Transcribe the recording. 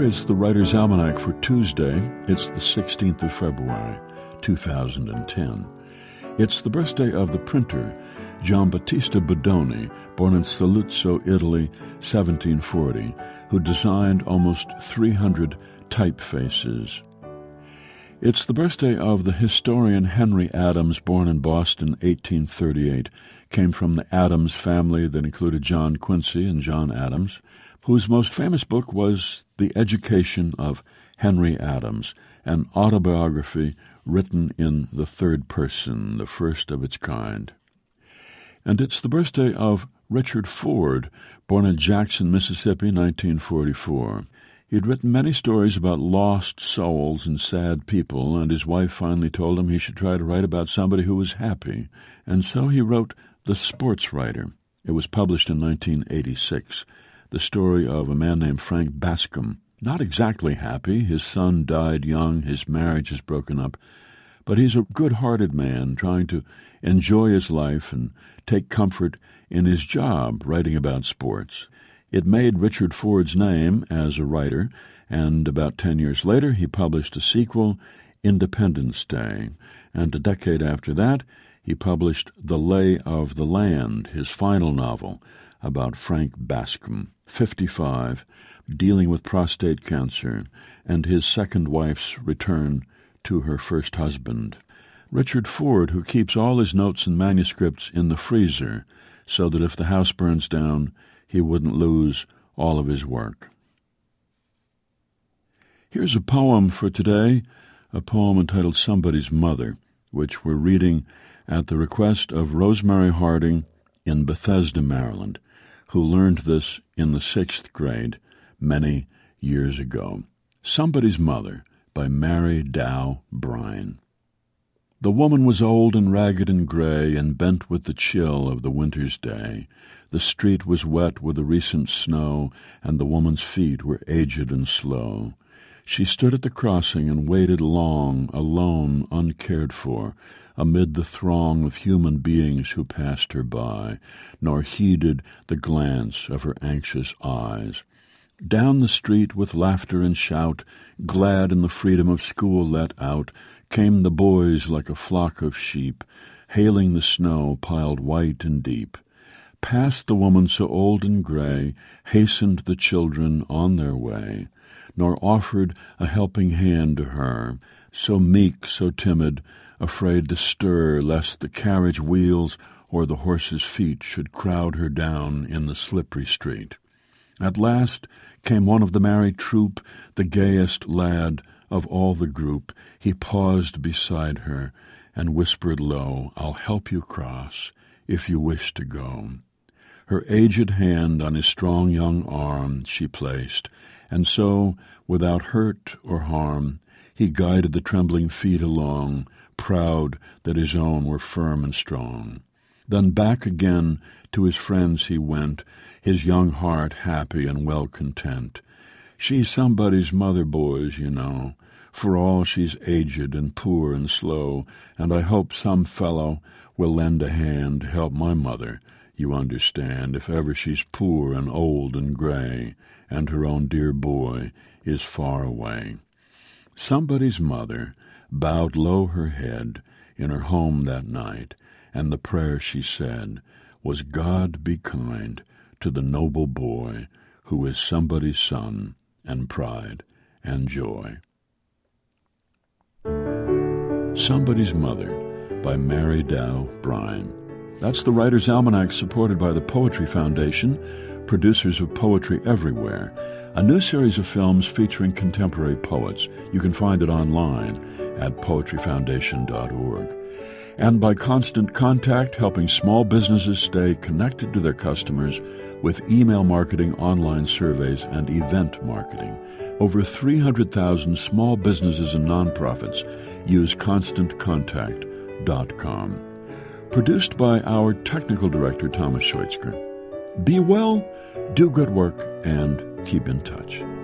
Here is the Writer's Almanac for Tuesday. It's the 16th of February, 2010. It's the birthday of the printer, Giambattista Bodoni, born in Saluzzo, Italy, 1740, who designed almost 300 typefaces. It's the birthday of the historian Henry Adams, born in Boston, 1838, came from the Adams family that included John Quincy and John Adams, whose most famous book was The Education of Henry Adams, an autobiography written in the third person, the first of its kind. And it's the birthday of Richard Ford, born in Jackson, Mississippi, 1944. He'd written many stories about lost souls and sad people, and his wife finally told him he should try to write about somebody who was happy, and so he wrote The Sports Writer. It was published in 1986. The story of a man named Frank Bascom. Not exactly happy. His son died young. His marriage is broken up. But he's a good-hearted man trying to enjoy his life and take comfort in his job writing about sports. It made Richard Ford's name as a writer, and about 10 years later he published a sequel, Independence Day. And a decade after that, he published The Lay of the Land, his final novel, about Frank Bascom, 55, dealing with prostate cancer, and his second wife's return to her first husband. Richard Ford, who keeps all his notes and manuscripts in the freezer, so that if the house burns down, he wouldn't lose all of his work. Here's a poem for today, a poem entitled Somebody's Mother, which we're reading at the request of Rosemary Harding in Bethesda, Maryland, who learned this in the 6th grade many years ago. Somebody's Mother by Mary Dow Brine. The woman was old and ragged and gray and bent with the chill of the winter's day. The street was wet with the recent snow, and the woman's feet were aged and slow. She stood at the crossing and waited long, alone, uncared for, amid the throng of human beings who passed her by, nor heeded the glance of her anxious eyes. Down the street with laughter and shout, glad in the freedom of school let out, came the boys like a flock of sheep, hailing the snow piled white and deep. Past the woman so old and gray hastened the children on their way, nor offered a helping hand to her, so meek, so timid, afraid to stir lest the carriage wheels or the horse's feet should crowd her down in the slippery street. At last came one of the merry troop, the gayest lad of all the group. He paused beside her and whispered low, "I'll help you cross, if you wish to go." Her aged hand on his strong young arm she placed, and so, without hurt or harm, he guided the trembling feet along, proud that his own were firm and strong. Then back again to his friends he went, his young heart happy and well content. She's somebody's mother, boys, you know, for all she's aged and poor and slow, and I hope some fellow will lend a hand to help my mother, you understand, if ever she's poor and old and gray, and her own dear boy is far away. Somebody's mother bowed low her head in her home that night, and the prayer she said was, God be kind to the noble boy who is somebody's son and pride and joy. Somebody's Mother by Mary Dow Brine. That's the Writer's Almanac, supported by the Poetry Foundation, producers of Poetry Everywhere, a new series of films featuring contemporary poets. You can find it online at poetryfoundation.org. And by Constant Contact, helping small businesses stay connected to their customers with email marketing, online surveys, and event marketing. Over 300,000 small businesses and nonprofits use ConstantContact.com. Produced by our technical director, Thomas Schweitzger. Be well, do good work, and keep in touch.